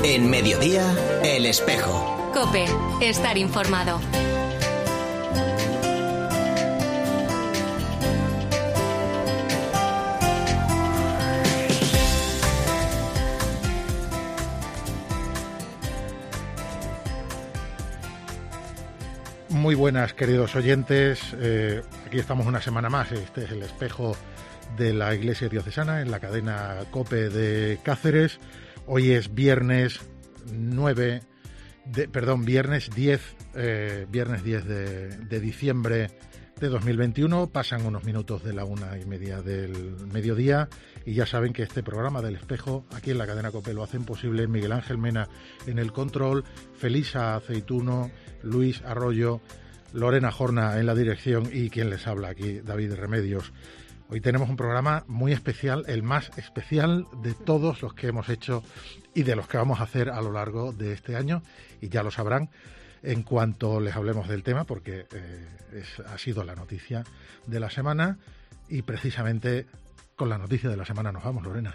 En Mediodía, El Espejo. COPE, estar informado. Muy buenas, queridos oyentes. Aquí estamos una semana más. Este es El Espejo de la Iglesia Diocesana en la cadena COPE de Cáceres. Hoy es viernes 10 de diciembre de 2021. Pasan unos minutos de la 1:30 del mediodía y ya saben que este programa del Espejo aquí en la cadena COPE lo hacen posible Miguel Ángel Mena en el control, Felisa Aceituno, Luis Arroyo, Lorena Jorna en la dirección y quien les habla aquí, David Remedios. Hoy tenemos un programa muy especial, el más especial de todos los que hemos hecho y de los que vamos a hacer a lo largo de este año, y ya lo sabrán en cuanto les hablemos del tema, porque ha sido la noticia de la semana, y precisamente con la noticia de la semana nos vamos, Lorena.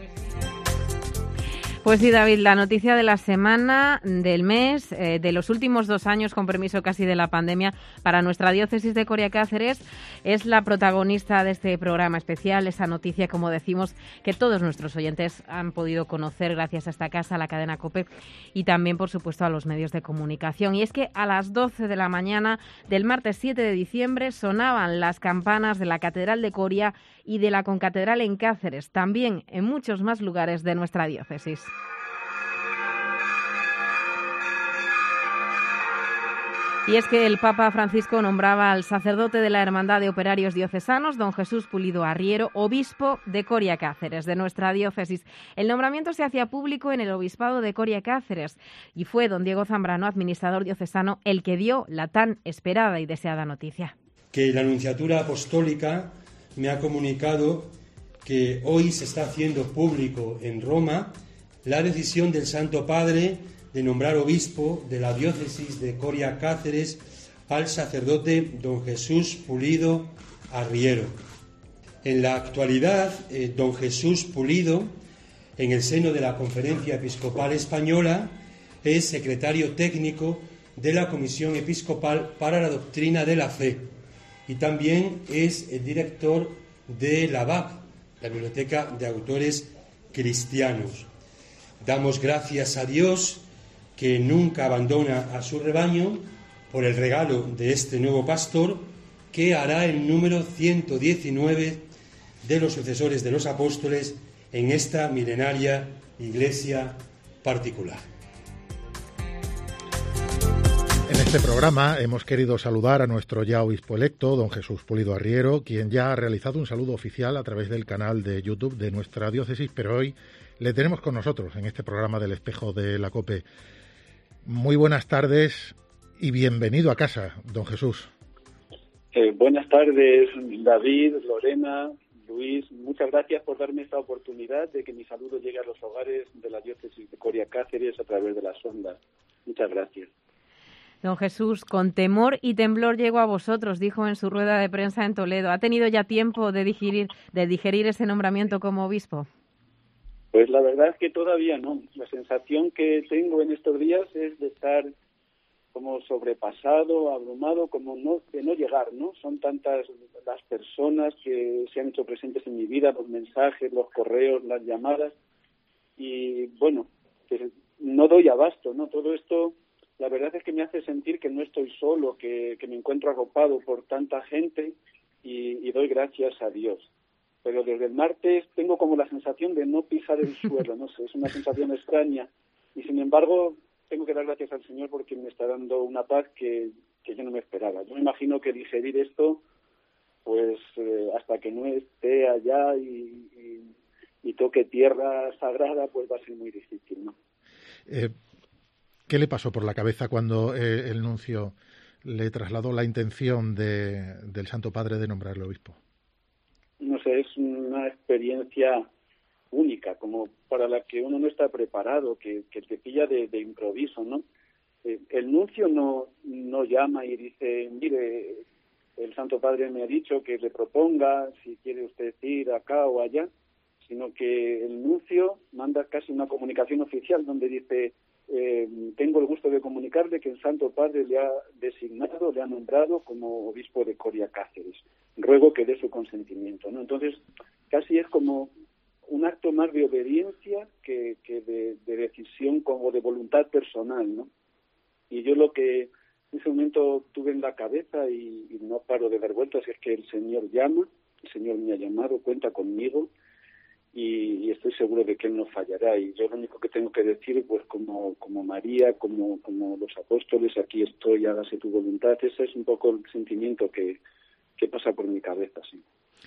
Pues sí, David, la noticia de la semana, del mes, de los últimos 2 años, con permiso casi de la pandemia, para nuestra diócesis de Coria Cáceres, es la protagonista de este programa especial, esa noticia, como decimos, que todos nuestros oyentes han podido conocer gracias a esta casa, a la cadena COPE, y también, por supuesto, a los medios de comunicación. Y es que a las 12 de la mañana del martes 7 de diciembre sonaban las campanas de la Catedral de Coria y de la Concatedral en Cáceres, también en muchos más lugares de nuestra diócesis. Y es que el Papa Francisco nombraba al sacerdote de la Hermandad de Operarios Diocesanos, don Jesús Pulido Arriero, obispo de Coria Cáceres, de nuestra diócesis. El nombramiento se hacía público en el obispado de Coria Cáceres y fue don Diego Zambrano, administrador diocesano, el que dio la tan esperada y deseada noticia. Que la Nunciatura Apostólica me ha comunicado que hoy se está haciendo público en Roma la decisión del Santo Padre de nombrar obispo de la diócesis de Coria Cáceres al sacerdote don Jesús Pulido Arriero. En la actualidad, don Jesús Pulido, en el seno de la Conferencia Episcopal Española, es secretario técnico de la Comisión Episcopal para la Doctrina de la Fe y también es el director de la BAC, la Biblioteca de Autores Cristianos. Damos gracias a Dios, que nunca abandona a su rebaño, por el regalo de este nuevo pastor, que hará el número 119 de los sucesores de los apóstoles en esta milenaria iglesia particular. En este programa hemos querido saludar a nuestro ya obispo electo, don Jesús Pulido Arriero, quien ya ha realizado un saludo oficial a través del canal de YouTube de nuestra diócesis, pero hoy le tenemos con nosotros en este programa del Espejo de la COPE. Muy buenas tardes y bienvenido a casa, don Jesús. Buenas tardes, David, Lorena, Luis. Muchas gracias por darme esta oportunidad de que mi saludo llegue a los hogares de la diócesis de Coria Cáceres a través de las ondas. Muchas gracias. Don Jesús, con temor y temblor llego a vosotros, dijo en su rueda de prensa en Toledo. ¿Ha tenido ya tiempo de digerir ese nombramiento como obispo? Pues la verdad es que todavía no. La sensación que tengo en estos días es de estar como sobrepasado, abrumado, como de no llegar, ¿no? Son tantas las personas que se han hecho presentes en mi vida, los mensajes, los correos, las llamadas, y bueno, que no doy abasto, ¿no? Todo esto, la verdad es que me hace sentir que no estoy solo, que me encuentro arropado por tanta gente y doy gracias a Dios. Pero desde el martes tengo como la sensación de no pisar el suelo, no sé, es una sensación extraña. Y sin embargo, tengo que dar gracias al Señor porque me está dando una paz que yo no me esperaba. Yo me imagino que digerir esto, pues hasta que no esté allá y toque tierra sagrada, pues va a ser muy difícil, ¿no? ¿Qué le pasó por la cabeza cuando el nuncio le trasladó la intención del Santo Padre de nombrarle obispo? No sé, es una experiencia única, como para la que uno no está preparado, que te pilla de improviso, ¿no? El nuncio no llama y dice, mire, el Santo Padre me ha dicho que le proponga si quiere usted ir acá o allá, sino que el nuncio manda casi una comunicación oficial donde dice: tengo el gusto de comunicarle que el Santo Padre le ha designado, le ha nombrado como obispo de Coria Cáceres. Ruego que dé su consentimiento, ¿no? Entonces, casi es como un acto más de obediencia que de decisión, como de voluntad personal, ¿no? Y yo lo que en ese momento tuve en la cabeza, y no paro de dar vueltas, es que el Señor llama, el Señor me ha llamado, cuenta conmigo, y estoy seguro de que Él no fallará. Y yo lo único que tengo que decir, pues como María, como los apóstoles, aquí estoy, hágase tu voluntad. Ese es un poco el sentimiento que pasa por mi cabeza, sí.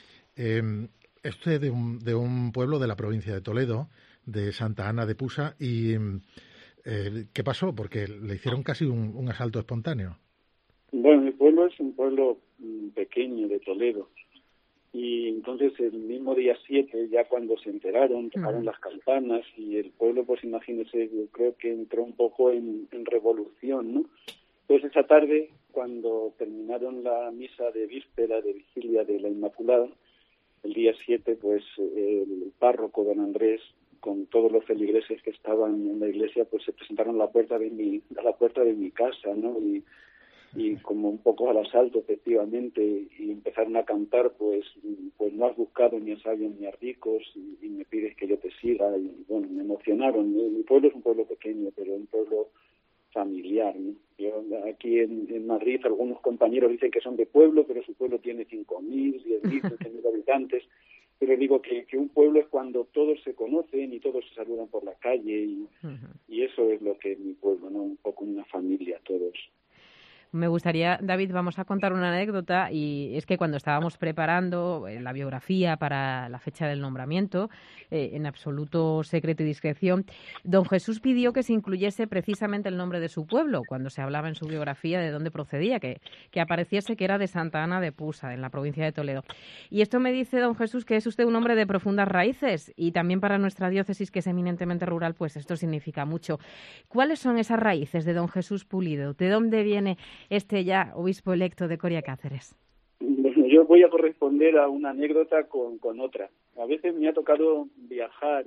Este de un pueblo de la provincia de Toledo, de Santa Ana de Pusa, y ¿qué pasó? Porque le hicieron casi un asalto espontáneo. Bueno, mi pueblo es un pueblo pequeño de Toledo. Y entonces el mismo día 7, ya cuando se enteraron, tocaron las campanas y el pueblo, pues imagínense, yo creo que entró un poco en revolución, ¿no? Pues esa tarde, cuando terminaron la misa de víspera, de vigilia de la Inmaculada, el día 7, pues el párroco don Andrés, con todos los feligreses que estaban en la iglesia, pues se presentaron a la puerta de mi casa, ¿no? Y como un poco al asalto, efectivamente, y empezaron a cantar, pues no has buscado ni a sabios ni a ricos, y me pides que yo te siga, y bueno, me emocionaron. Mi pueblo es un pueblo pequeño, pero un pueblo familiar, ¿no? Yo aquí en Madrid, algunos compañeros dicen que son de pueblo, pero su pueblo tiene 5.000, 10.000, 15.000 habitantes, pero digo que un pueblo es cuando todos se conocen y todos se saludan por la calle, y eso es lo que es mi pueblo, ¿no? Un poco una familia, todos. Me gustaría, David, vamos a contar una anécdota, y es que cuando estábamos preparando la biografía para la fecha del nombramiento, en absoluto secreto y discreción, don Jesús pidió que se incluyese precisamente el nombre de su pueblo, cuando se hablaba en su biografía de dónde procedía, que apareciese que era de Santa Ana de Pusa, en la provincia de Toledo. Y esto me dice don Jesús que es usted un hombre de profundas raíces, y también para nuestra diócesis, que es eminentemente rural, pues esto significa mucho. ¿Cuáles son esas raíces de don Jesús Pulido? ¿De dónde viene este ya obispo electo de Coria Cáceres? Bueno, yo voy a corresponder a una anécdota con otra. A veces me ha tocado viajar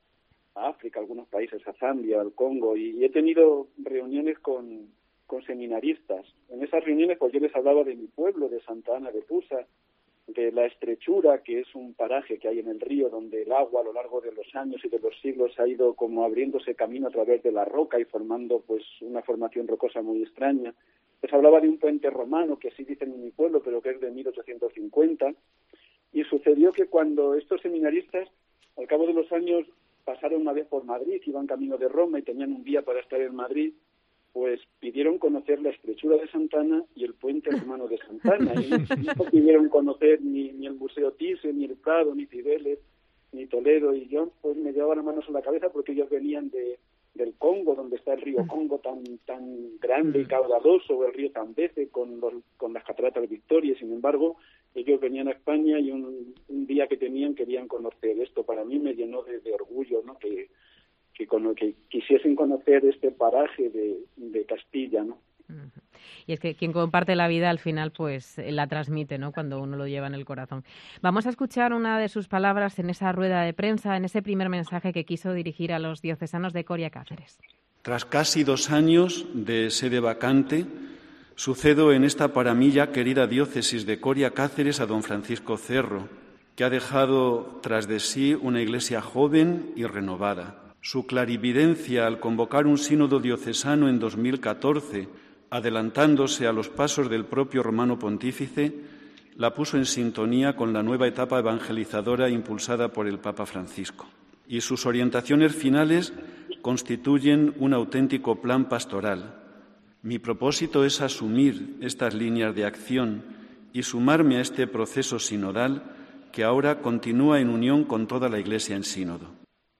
a África, a algunos países, a Zambia, al Congo, y he tenido reuniones con seminaristas. En esas reuniones, pues yo les hablaba de mi pueblo, de Santa Ana de Pusa, de la Estrechura, que es un paraje que hay en el río donde el agua a lo largo de los años y de los siglos ha ido como abriéndose camino a través de la roca y formando pues una formación rocosa muy extraña. Les hablaba de un puente romano, que así dicen en mi pueblo, pero que es de 1850, y sucedió que cuando estos seminaristas, al cabo de los años, pasaron una vez por Madrid, iban camino de Roma y tenían un día para estar en Madrid, pues pidieron conocer la Estrechura de Santa Ana y el puente romano de Santa Ana, y no pidieron conocer ni el Museo Thyssen, ni el Prado, ni Cibeles, ni Toledo, y yo pues me llevaba las manos a la cabeza porque ellos venían del Congo, donde está el río Congo tan grande y caudaloso, o el río Zambeze con las cataratas de Victoria. Sin embargo, ellos venían a España y un día que querían conocer esto. Para mí me llenó de orgullo, ¿no? Que quisiesen conocer este paraje de Castilla, ¿no? Y es que quien comparte la vida al final pues la transmite, ¿no?, cuando uno lo lleva en el corazón. Vamos a escuchar una de sus palabras en esa rueda de prensa, en ese primer mensaje que quiso dirigir a los diocesanos de Coria Cáceres. Tras casi 2 años de sede vacante, sucedo en esta para mí ya querida diócesis de Coria Cáceres a don Francisco Cerro, que ha dejado tras de sí una iglesia joven y renovada. Su clarividencia al convocar un sínodo diocesano en 2014, adelantándose a los pasos del propio Romano Pontífice, la puso en sintonía con la nueva etapa evangelizadora impulsada por el Papa Francisco. Y sus orientaciones finales constituyen un auténtico plan pastoral. Mi propósito es asumir estas líneas de acción y sumarme a este proceso sinodal que ahora continúa en unión con toda la Iglesia en sínodo.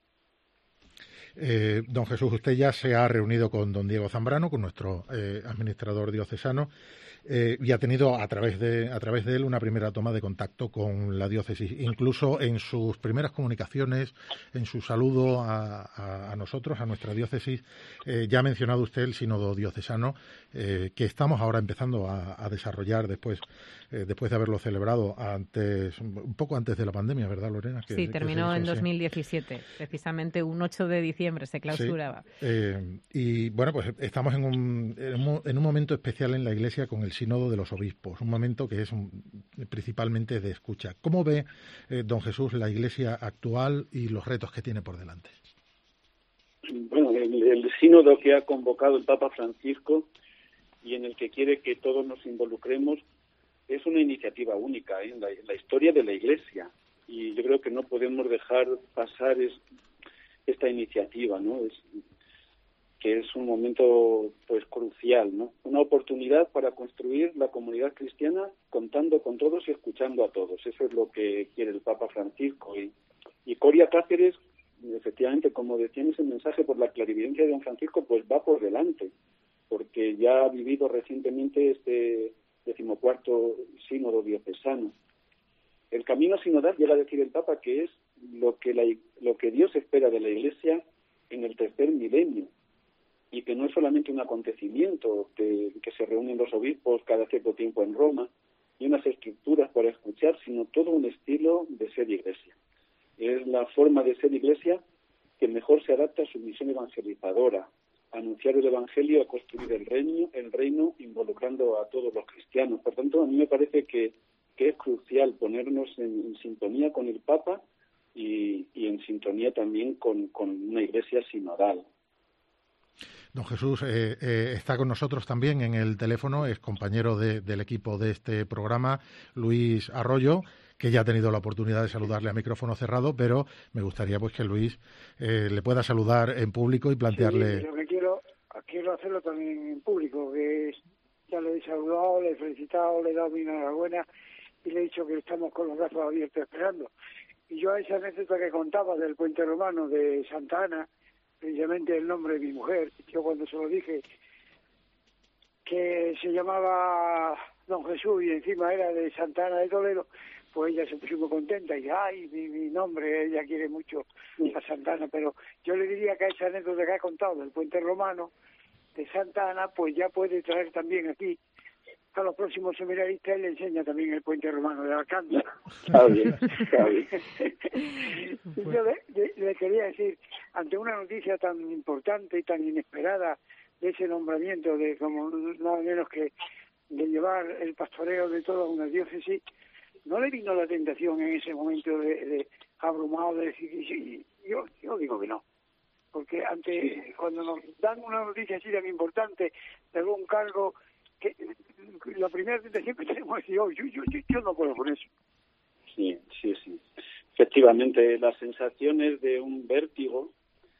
Don Jesús, usted ya se ha reunido con don Diego Zambrano, con nuestro administrador diocesano, y ha tenido a través de él una primera toma de contacto con la diócesis. Incluso en sus primeras comunicaciones, en su saludo a nosotros, a nuestra diócesis, ya ha mencionado usted el sínodo diocesano, que estamos ahora empezando a desarrollar después de haberlo celebrado un poco antes de la pandemia, ¿verdad, Lorena? Sí, terminó en 2017, precisamente un 8 de diciembre se clausuraba. Sí, y bueno, pues estamos en un momento especial en la Iglesia con el sínodo de los obispos, un momento que es principalmente de escucha. ¿Cómo ve, don Jesús, la Iglesia actual y los retos que tiene por delante? Bueno, el sínodo que ha convocado el Papa Francisco y en el que quiere que todos nos involucremos es una iniciativa única en la historia de la Iglesia, y yo creo que no podemos dejar pasar esta iniciativa, ¿no? Que es un momento pues crucial, ¿no? Una oportunidad para construir la comunidad cristiana contando con todos y escuchando a todos. Eso es lo que quiere el Papa Francisco. Y Coria Cáceres, efectivamente, como decía en ese mensaje, por la clarividencia de don Francisco, pues va por delante, porque ya ha vivido recientemente este 14º sínodo diocesano. El camino sinodal, llega a decir el Papa, que es lo que Dios espera de la Iglesia en el tercer milenio, y que no es solamente un acontecimiento que se reúnen los obispos cada cierto tiempo en Roma y unas estructuras para escuchar, sino todo un estilo de ser Iglesia. Es la forma de ser Iglesia que mejor se adapta a su misión evangelizadora, a anunciar el Evangelio, a construir el reino involucrando a todos los cristianos. Por tanto, a mí me parece que es crucial ponernos en sintonía con el Papa y en sintonía también con una Iglesia sinodal. Don Jesús está con nosotros también en el teléfono, es compañero del equipo de este programa, Luis Arroyo, que ya ha tenido la oportunidad de saludarle a micrófono cerrado, pero me gustaría pues que Luis le pueda saludar en público y plantearle... Sí, lo que quiero hacerlo también en público, que ya le he saludado, le he felicitado, le he dado mi enhorabuena y le he dicho que estamos con los brazos abiertos esperando. Y yo a esa anécdota que contaba del puente romano de Santa Ana, precisamente el nombre de mi mujer, yo cuando se lo dije que se llamaba don Jesús y encima era de Santa Ana de Toledo, pues ella se puso muy contenta y ay, mi nombre, ella quiere mucho a Santa Ana, pero yo le diría que a esa anécdota que ha contado del puente romano de Santa Ana, pues ya puede traer también aquí a los próximos seminaristas y le enseña también el puente romano de Alcántara. Está bien. Yo le quería decir, ante una noticia tan importante y tan inesperada de ese nombramiento de como nada menos que de llevar el pastoreo de toda una diócesis, ¿no le vino la tentación en ese momento de abrumado de decir, yo digo que no? Porque cuando nos dan una noticia así tan importante de algún cargo, que la primera tentación que tenemos es decir, yo no puedo con eso. Sí. Efectivamente, las sensaciones de un vértigo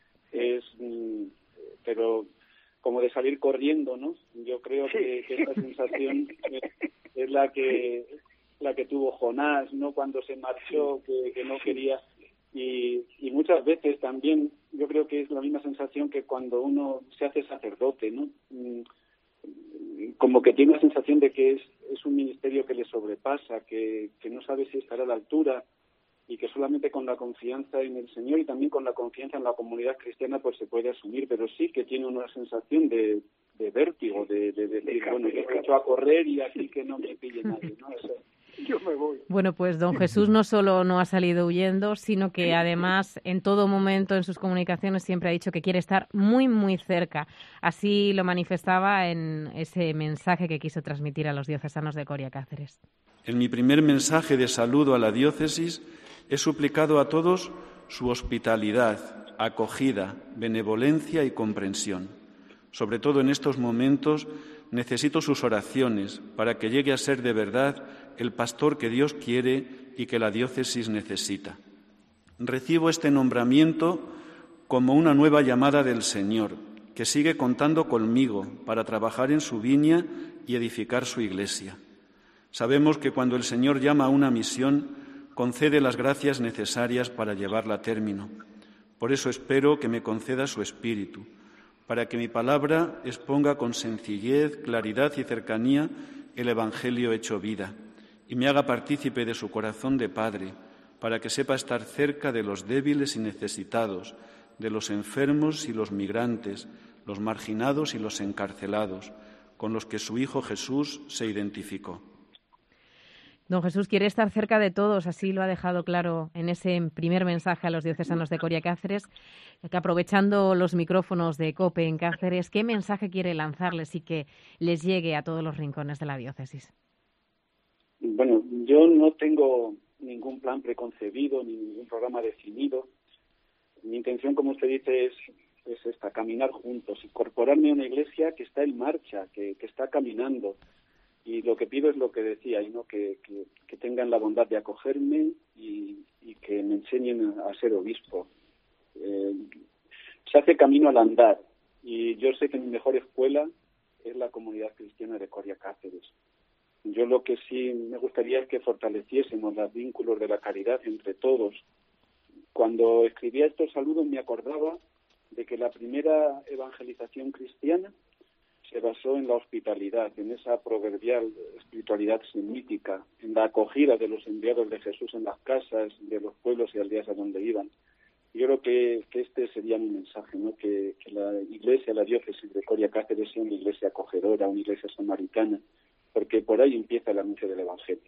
pero como de salir corriendo, ¿no? Yo creo que esa sensación es la que tuvo Jonás, ¿no? Cuando se marchó, que no quería. Y muchas veces también yo creo que es la misma sensación que cuando uno se hace sacerdote, ¿no? Como que tiene la sensación de que es un ministerio que le sobrepasa, que no sabe si estará a la altura, y que solamente con la confianza en el Señor y también con la confianza en la comunidad cristiana pues se puede asumir, pero sí que tiene una sensación de vértigo, de decir, bueno, yo he hecho a correr y aquí que no me pille nadie, ¿no? Yo me voy. Bueno, pues don Jesús no solo no ha salido huyendo, sino que además en todo momento en sus comunicaciones siempre ha dicho que quiere estar muy, muy cerca. Así lo manifestaba en ese mensaje que quiso transmitir a los diocesanos de Coria Cáceres. En mi primer mensaje de saludo a la diócesis he suplicado a todos su hospitalidad, acogida, benevolencia y comprensión. Sobre todo en estos momentos necesito sus oraciones para que llegue a ser de verdad el pastor que Dios quiere y que la diócesis necesita. Recibo este nombramiento como una nueva llamada del Señor, que sigue contando conmigo para trabajar en su viña y edificar su iglesia. Sabemos que cuando el Señor llama a una misión, concede las gracias necesarias para llevarla a término. Por eso espero que me conceda su Espíritu, para que mi palabra exponga con sencillez, claridad y cercanía el Evangelio hecho vida y me haga partícipe de su corazón de Padre, para que sepa estar cerca de los débiles y necesitados, de los enfermos y los migrantes, los marginados y los encarcelados, con los que su Hijo Jesús se identificó. Don Jesús quiere estar cerca de todos, así lo ha dejado claro en ese primer mensaje a los diocesanos de Coria Cáceres, que aprovechando los micrófonos de COPE en Cáceres, ¿qué mensaje quiere lanzarles y que les llegue a todos los rincones de la diócesis? Bueno, yo no tengo ningún plan preconcebido, ni ningún programa definido. Mi intención, como usted dice, es esta, caminar juntos, incorporarme a una iglesia que está en marcha, que está caminando. Y lo que pido es lo que decía, ¿no? que tengan la bondad de acogerme y que me enseñen a ser obispo. Se hace camino al andar, y yo sé que mi mejor escuela es la comunidad cristiana de Coria Cáceres. Yo lo que sí me gustaría es que fortaleciésemos los vínculos de la caridad entre todos. Cuando escribía estos saludos me acordaba de que la primera evangelización cristiana se basó en la hospitalidad, en esa proverbial espiritualidad semítica, en la acogida de los enviados de Jesús en las casas de los pueblos y aldeas a donde iban. Yo creo que este sería mi mensaje, ¿no? Que la iglesia, la diócesis de Coria Cáceres sea una iglesia acogedora, una iglesia samaritana, porque por ahí empieza el anuncio del Evangelio.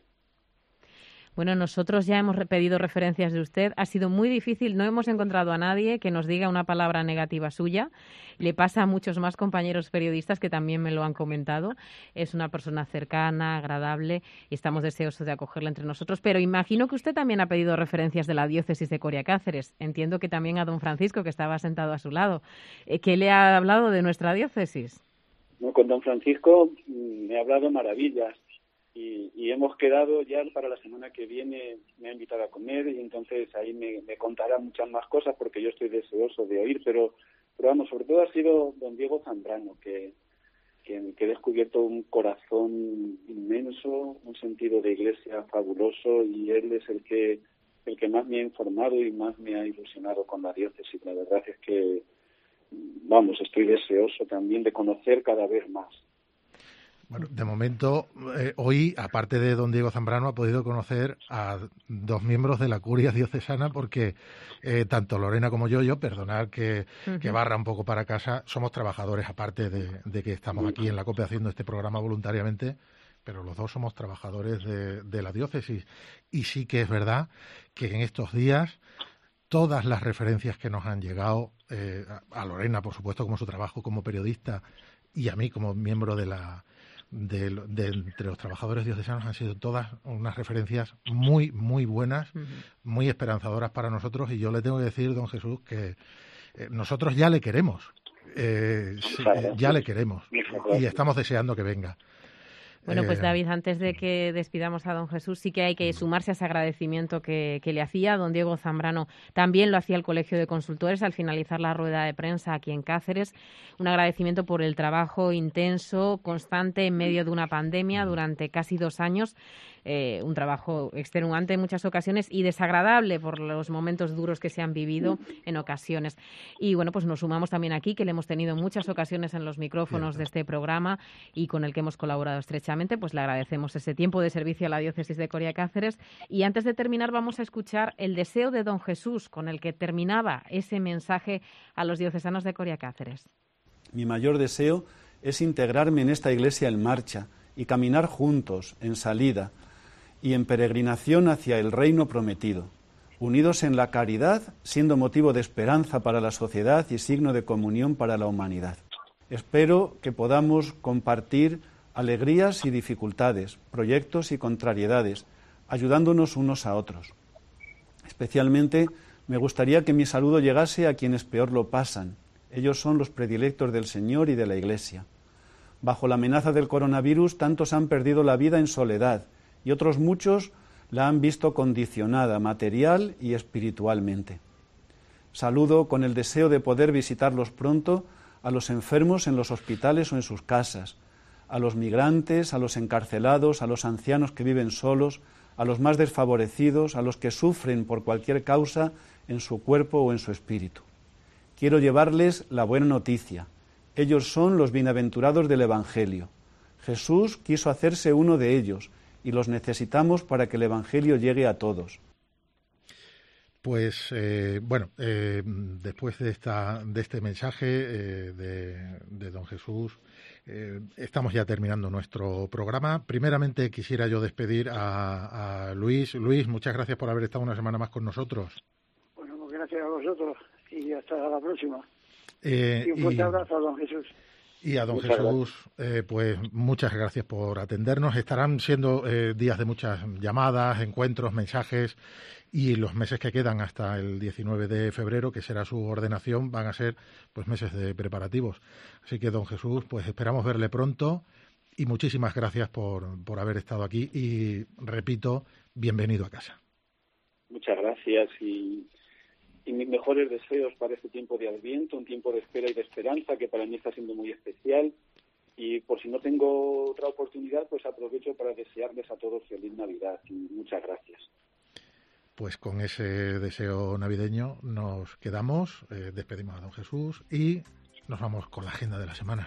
Bueno, nosotros ya hemos pedido referencias de usted. Ha sido muy difícil, no hemos encontrado a nadie que nos diga una palabra negativa suya. Le pasa a muchos más compañeros periodistas que también me lo han comentado. Es una persona cercana, agradable y estamos deseosos de acogerla entre nosotros. Pero imagino que usted también ha pedido referencias de la diócesis de Coria Cáceres. Entiendo que también a don Francisco, que estaba sentado a su lado. ¿Qué le ha hablado de nuestra diócesis? No, con don Francisco me ha hablado maravillas. Y hemos quedado ya para la semana que viene, me ha invitado a comer y entonces ahí me contará muchas más cosas porque yo estoy deseoso de oír, pero vamos, sobre todo ha sido don Diego Zambrano, que he descubierto un corazón inmenso, un sentido de iglesia fabuloso, y él es el que más me ha informado y más me ha ilusionado con la diócesis. La verdad es que, vamos, estoy deseoso también de conocer cada vez más. Bueno, de momento, hoy, aparte de don Diego Zambrano, ha podido conocer a dos miembros de la curia diocesana, porque tanto Lorena como yo, perdonad que barra un poco para casa, somos trabajadores, aparte de que estamos aquí en la COPE haciendo este programa voluntariamente, pero los dos somos trabajadores de la diócesis. Y sí que es verdad que en estos días todas las referencias que nos han llegado, a Lorena, por supuesto, como su trabajo como periodista, y a mí como miembro de entre los trabajadores diocesanos, han sido todas unas referencias muy, muy buenas, muy esperanzadoras para nosotros, y yo le tengo que decir, don Jesús, que nosotros ya le queremos, ya le queremos, y estamos deseando que venga. Bueno, pues David, antes de que despidamos a don Jesús, sí que hay que sumarse a ese agradecimiento que le hacía don Diego Zambrano. También lo hacía el Colegio de Consultores al finalizar la rueda de prensa aquí en Cáceres. Un agradecimiento por el trabajo intenso, constante, en medio de una pandemia durante casi 2 años. Un trabajo extenuante en muchas ocasiones y desagradable por los momentos duros que se han vivido en ocasiones. Y bueno, pues nos sumamos también aquí, que le hemos tenido en muchas ocasiones en los micrófonos de este programa y con el que hemos colaborado estrechamente. Pues le agradecemos ese tiempo de servicio a la diócesis de Coria Cáceres. Y antes de terminar vamos a escuchar el deseo de don Jesús con el que terminaba ese mensaje a los diocesanos de Coria Cáceres. Mi mayor deseo es integrarme en esta iglesia en marcha y caminar juntos, en salida y en peregrinación hacia el reino prometido, unidos en la caridad, siendo motivo de esperanza para la sociedad y signo de comunión para la humanidad. Espero que podamos compartir alegrías y dificultades, proyectos y contrariedades, ayudándonos unos a otros. Especialmente me gustaría que mi saludo llegase a quienes peor lo pasan. Ellos son los predilectos del Señor y de la Iglesia. Bajo la amenaza del coronavirus, tantos han perdido la vida en soledad y otros muchos la han visto condicionada material y espiritualmente. Saludo con el deseo de poder visitarlos pronto a los enfermos en los hospitales o en sus casas, a los migrantes, a los encarcelados, a los ancianos que viven solos, a los más desfavorecidos, a los que sufren por cualquier causa en su cuerpo o en su espíritu. Quiero llevarles la buena noticia. Ellos son los bienaventurados del Evangelio. Jesús quiso hacerse uno de ellos y los necesitamos para que el Evangelio llegue a todos. Pues después de este mensaje de don Jesús, estamos ya terminando nuestro programa. Primeramente quisiera yo despedir a Luis. Luis, muchas gracias por haber estado una semana más con nosotros. Bueno, pues gracias a vosotros y hasta la próxima. Y un fuerte abrazo a don Jesús. Y a don Jesús, pues muchas gracias por atendernos. Estarán siendo días de muchas llamadas, encuentros, mensajes, y los meses que quedan hasta el 19 de febrero, que será su ordenación, van a ser pues meses de preparativos. Así que, don Jesús, pues esperamos verle pronto y muchísimas gracias por haber estado aquí y, repito, bienvenido a casa. Muchas gracias y mis mejores deseos para este tiempo de Adviento, un tiempo de espera y de esperanza que para mí está siendo muy especial. Y por si no tengo otra oportunidad, pues aprovecho para desearles a todos feliz Navidad y muchas gracias. Pues con ese deseo navideño nos quedamos, despedimos a don Jesús y nos vamos con la agenda de la semana.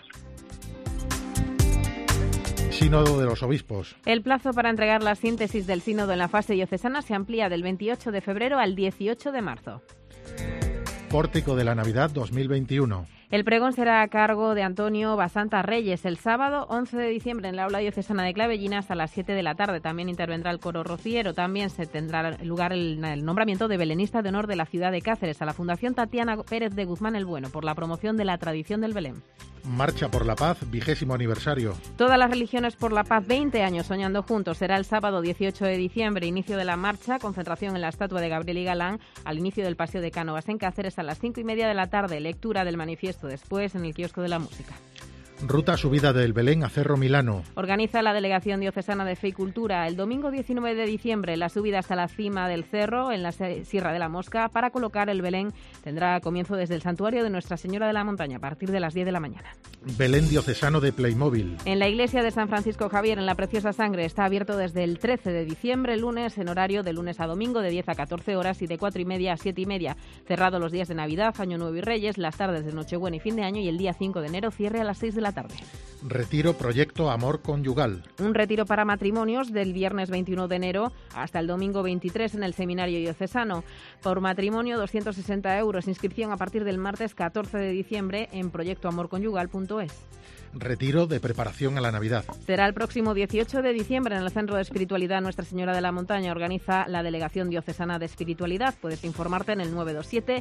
Sínodo de los Obispos. El plazo para entregar la síntesis del sínodo en la fase diocesana se amplía del 28 de febrero al 18 de marzo. Pórtico de la Navidad 2021. El pregón será a cargo de Antonio Basanta Reyes el sábado 11 de diciembre en la aula diocesana de Clavellinas a las 7 de la tarde. También intervendrá el coro rociero. También se tendrá lugar el nombramiento de belenista de honor de la ciudad de Cáceres a la Fundación Tatiana Pérez de Guzmán el Bueno por la promoción de la tradición del Belén. Marcha por la Paz, 20º aniversario. Todas las religiones por la paz, 20 años soñando juntos. Será el sábado 18 de diciembre, inicio de la marcha, concentración en la estatua de Gabriel y Galán, al inicio del Paseo de Cánovas en Cáceres a las 5:30 de la tarde. Lectura del manifiesto después en el kiosco de la música. Ruta subida del Belén a Cerro Milano. Organiza la Delegación Diocesana de Fe y Cultura el domingo 19 de diciembre. La subida hasta la cima del cerro en la Sierra de la Mosca para colocar el Belén tendrá comienzo desde el santuario de Nuestra Señora de la Montaña a partir de las 10 de la mañana. Belén diocesano de Playmobil. En la iglesia de San Francisco Javier, en la Preciosa Sangre, está abierto desde el 13 de diciembre, lunes, en horario de lunes a domingo de 10 a 14 horas y de 4:30 a 7:30. Cerrado los días de Navidad, Año Nuevo y Reyes, las tardes de Nochebuena y fin de año y el día 5 de enero cierre a las 6 de la tarde. Retiro Proyecto Amor Conyugal. Un retiro para matrimonios del viernes 21 de enero hasta el domingo 23 en el Seminario Diocesano. Por matrimonio, 260 €. Inscripción a partir del martes 14 de diciembre en proyectoamorconyugal.es. Retiro de preparación a la Navidad. Será el próximo 18 de diciembre en el Centro de Espiritualidad Nuestra Señora de la Montaña. Organiza la Delegación Diocesana de Espiritualidad. Puedes informarte en el 927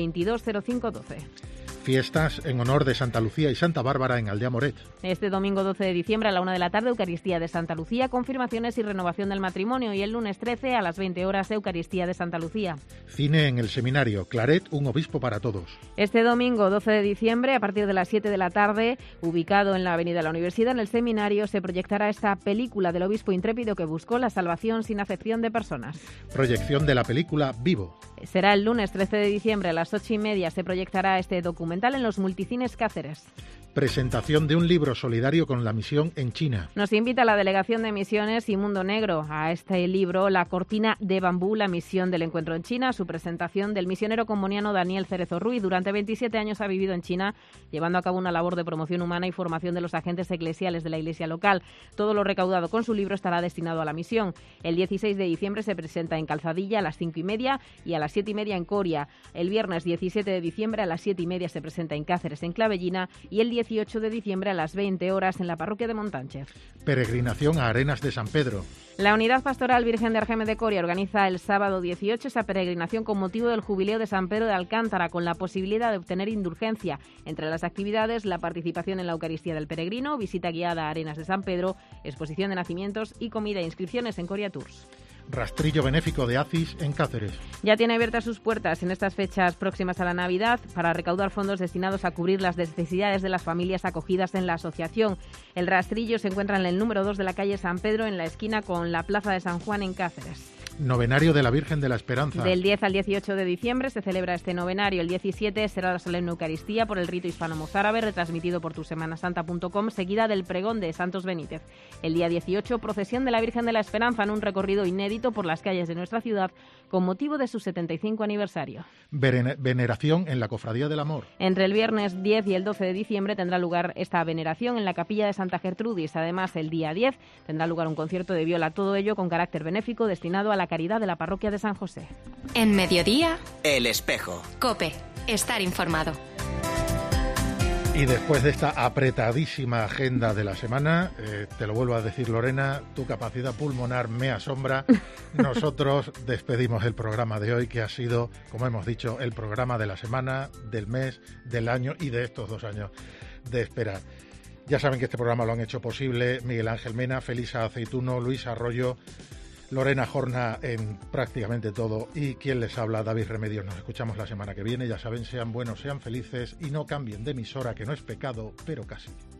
220512. Fiestas en honor de Santa Lucía y Santa Bárbara en Aldea Moret. Este domingo 12 de diciembre a la 1 de la tarde, Eucaristía de Santa Lucía, confirmaciones y renovación del matrimonio. Y el lunes 13 a las 20 horas, Eucaristía de Santa Lucía. Cine en el Seminario. Claret, un obispo para todos. Este domingo 12 de diciembre, a partir de las 7 de la tarde, ubicado en la Avenida de la Universidad, en el Seminario, se proyectará esta película del obispo intrépido que buscó la salvación sin acepción de personas. Proyección de la película Vivo. Será el lunes 13 de diciembre a las 8:30. Se proyectará este documental en los multicines Cáceres. Presentación de un libro solidario con la misión en China. Nos invita la Delegación de Misiones y Mundo Negro a este libro, La cortina de bambú, la misión del encuentro en China. Su presentación del misionero comboniano Daniel Cerezo Ruiz. Durante 27 años ha vivido en China, llevando a cabo una labor de promoción humana y formación de los agentes eclesiales de la iglesia local. Todo lo recaudado con su libro estará destinado a la misión. El 16 de diciembre se presenta en Calzadilla a las 5:30 y a las 7:30 en Coria. El viernes 17 de diciembre a las 7:30 se presenta en Cáceres, en Clavellina, y el 18 de diciembre a las 20 horas en la parroquia de Montánchez. Peregrinación a Arenas de San Pedro. La Unidad Pastoral Virgen de Argeme de Coria organiza el sábado 18 esa peregrinación con motivo del jubileo de San Pedro de Alcántara, con la posibilidad de obtener indulgencia. Entre las actividades, la participación en la Eucaristía del Peregrino, visita guiada a Arenas de San Pedro, exposición de nacimientos y comida e inscripciones en Coria Tours. Rastrillo benéfico de ACIS en Cáceres. Ya tiene abiertas sus puertas en estas fechas próximas a la Navidad para recaudar fondos destinados a cubrir las necesidades de las familias acogidas en la asociación. El rastrillo se encuentra en el número 2 de la calle San Pedro, en la esquina con la Plaza de San Juan en Cáceres. Novenario de la Virgen de la Esperanza. Del 10 al 18 de diciembre se celebra este novenario. El 17 será la solemne Eucaristía por el rito hispano-mozárabe, retransmitido por tusemanasanta.com, seguida del pregón de Santos Benítez. El día 18, procesión de la Virgen de la Esperanza en un recorrido inédito por las calles de nuestra ciudad con motivo de su 75 aniversario. Veneración en la Cofradía del Amor. Entre el viernes 10 y el 12 de diciembre tendrá lugar esta veneración en la capilla de Santa Gertrudis. Además, el día 10 tendrá lugar un concierto de viola, todo ello con carácter benéfico destinado a la caridad de la parroquia de San José. En Mediodía, El Espejo. COPE. Estar informado. Y después de esta apretadísima agenda de la semana, te lo vuelvo a decir, Lorena, tu capacidad pulmonar me asombra. Nosotros despedimos el programa de hoy, que ha sido, como hemos dicho, el programa de la semana, del mes, del año y de estos 2 años de espera. Ya saben que este programa lo han hecho posible Miguel Ángel Mena, Felisa Aceituno, Luis Arroyo, Lorena Jorna en prácticamente todo, y quien les habla, David Remedios. Nos escuchamos la semana que viene. Ya saben, sean buenos, sean felices y no cambien de emisora, que no es pecado, pero casi.